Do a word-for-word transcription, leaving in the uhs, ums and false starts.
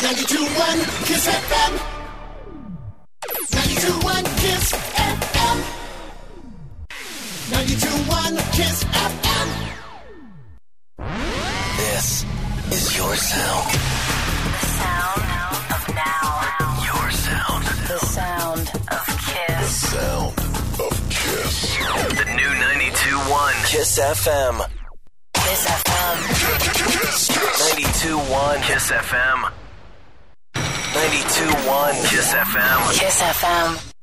ninety-two point one Kiss F M. ninety-two point one Kiss F M. ninety-two point one Kiss F M. This is your sound. The sound of now. Your sound. The sound of Kiss. Sound of Kiss. The new ninety-two point one Kiss F M. Kiss F M. ninety-two point one Kiss F M. ninety-two point one Kiss F M. Kiss F M.